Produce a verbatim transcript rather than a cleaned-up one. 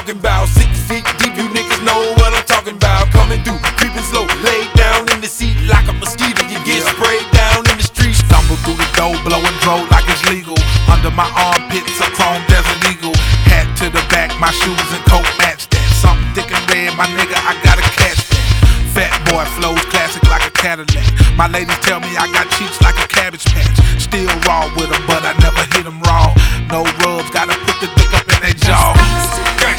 talking about. Six feet deep, you niggas know what I'm talking about. Coming through, creeping slow, laid down in the seat like a mosquito. You get sprayed down in the street. Stumble through the door, blowing dro like it's legal. Under my armpits, a chrome desert eagle. Hat to the back, my shoes and coat match that. Something thick and red, my nigga, I gotta catch that. Fat boy flows classic like a Cadillac. My ladies tell me I got cheeks like a Cabbage Patch. Still raw with her, but I